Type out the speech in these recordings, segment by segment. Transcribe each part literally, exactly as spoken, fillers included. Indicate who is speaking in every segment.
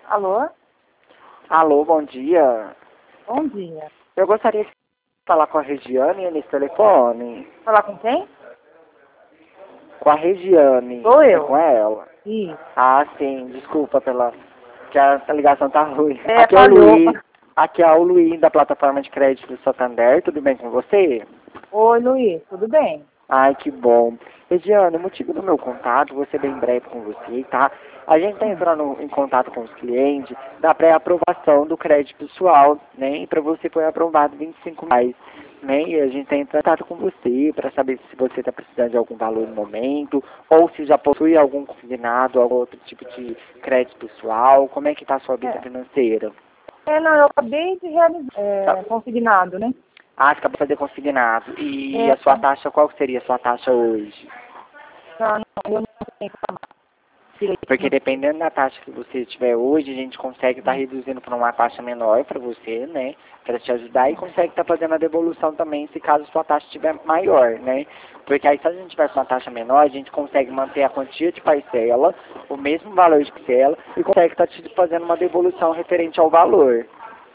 Speaker 1: Alô?
Speaker 2: Alô, bom dia.
Speaker 1: Bom dia.
Speaker 2: Eu gostaria de falar com a Regiane nesse telefone.
Speaker 1: Falar com quem?
Speaker 2: Com a Regiane.
Speaker 1: Sou eu.
Speaker 2: É com ela.
Speaker 1: Isso.
Speaker 2: Ah, sim. Desculpa pela... que a, a ligação tá ruim.
Speaker 1: É,
Speaker 2: Aqui é o
Speaker 1: falhou.
Speaker 2: Luiz. Aqui é o Luiz da plataforma de crédito do Santander. Tudo bem com você?
Speaker 1: Oi, Luiz. Tudo bem?
Speaker 2: Ai, que bom. Regiane, o motivo do meu contato, vou ser bem breve com você, tá? A gente está entrando em contato com os clientes da pré-aprovação do crédito pessoal, né? E para você foi aprovado vinte e cinco reais, né? E a gente está entrando em contato com você para saber se você está precisando de algum valor no momento, ou se já possui algum consignado, algum outro tipo de crédito pessoal. Como é que está a sua vida
Speaker 1: É.
Speaker 2: financeira?
Speaker 1: É, não, eu acabei de realizar, é,
Speaker 2: Tá.
Speaker 1: consignado, né?
Speaker 2: Ah, você acabou de fazer consignado. E
Speaker 1: É.
Speaker 2: a sua taxa, qual seria a sua taxa hoje?
Speaker 1: Não, não, eu não tenho que falar. Direito.
Speaker 2: Porque dependendo da taxa que você tiver hoje, a gente consegue estar reduzindo para uma taxa menor para você, né? Para te ajudar e consegue estar fazendo a devolução também, se caso sua taxa estiver maior, né? Porque aí se a gente tiver uma taxa menor, a gente consegue manter a quantia de parcela, o mesmo valor de parcela, e consegue estar te fazendo uma devolução referente ao valor.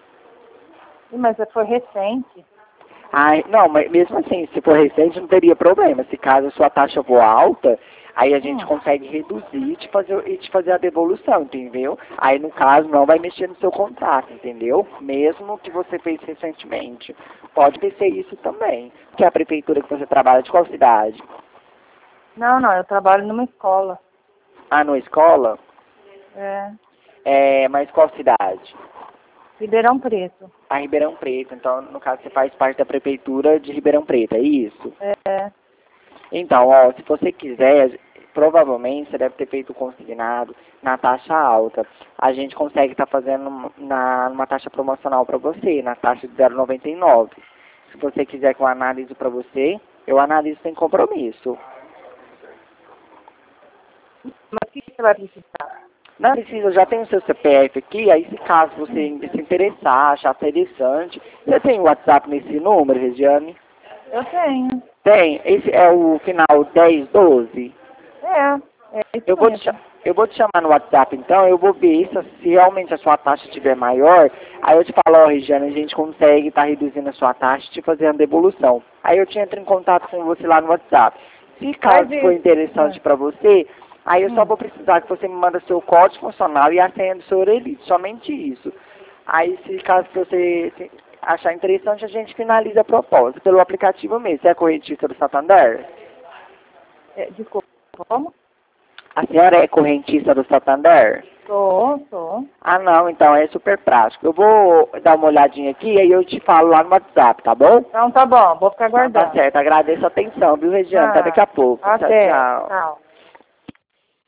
Speaker 1: Ih, Mas foi recente.
Speaker 2: Ai, não, mas mesmo assim, se for recente, não teria problema. Se caso a sua taxa for alta, aí a gente
Speaker 1: Hum.
Speaker 2: consegue reduzir e te fazer, e te fazer a devolução, entendeu? Aí, no caso, não vai mexer no seu contrato, entendeu? Mesmo que você fez recentemente. Pode ser isso também. Que é a prefeitura que você trabalha, de qual cidade?
Speaker 1: Não, não, eu trabalho numa escola.
Speaker 2: Ah, numa escola?
Speaker 1: É.
Speaker 2: É, mas qual cidade?
Speaker 1: Ribeirão Preto.
Speaker 2: A Ribeirão Preto. Então, no caso, você faz parte da prefeitura de Ribeirão Preto, é isso?
Speaker 1: É.
Speaker 2: Então, ó, se você quiser, provavelmente você deve ter feito o consignado na taxa alta. A gente consegue estar fazendo na, numa taxa promocional para você, na taxa de zero vírgula noventa e nove. Se você quiser que eu analiso para você, eu analiso sem compromisso.
Speaker 1: Mas o que você vai precisar?
Speaker 2: Não precisa, eu já tenho o seu C P F aqui, aí se caso você se interessar, achar interessante, você tem o WhatsApp nesse número, Regiane?
Speaker 1: Eu tenho.
Speaker 2: Tem, esse é o final dez doze.
Speaker 1: É. É isso
Speaker 2: Eu vou, te,
Speaker 1: mesmo.
Speaker 2: cha- eu vou te chamar no WhatsApp então, eu vou ver se, se realmente a sua taxa estiver maior, aí eu te falo, ó, Regiane, a gente consegue estar reduzindo a sua taxa e te fazendo devolução. Aí eu te entro em contato com você lá no WhatsApp. Se caso
Speaker 1: Mas
Speaker 2: for
Speaker 1: isso.
Speaker 2: interessante para você, aí eu só
Speaker 1: Hum.
Speaker 2: vou precisar que você me manda seu código funcional e a senha do seu Orelite, somente isso. Aí se caso você se achar interessante, a gente finaliza a proposta pelo aplicativo mesmo. Você é correntista do Santander?
Speaker 1: É, desculpa, como?
Speaker 2: A senhora é correntista do Santander?
Speaker 1: Sou, sou.
Speaker 2: Ah, não, então é super prático. Eu vou dar uma olhadinha aqui e aí eu te falo lá no WhatsApp, tá bom?
Speaker 1: Então tá bom, vou ficar
Speaker 2: Então, tá
Speaker 1: aguardando.
Speaker 2: certo, agradeço a atenção, viu, Regiane? Até
Speaker 1: Ah,
Speaker 2: daqui a pouco.
Speaker 1: até.
Speaker 2: Tchau, tchau.
Speaker 1: Tchau.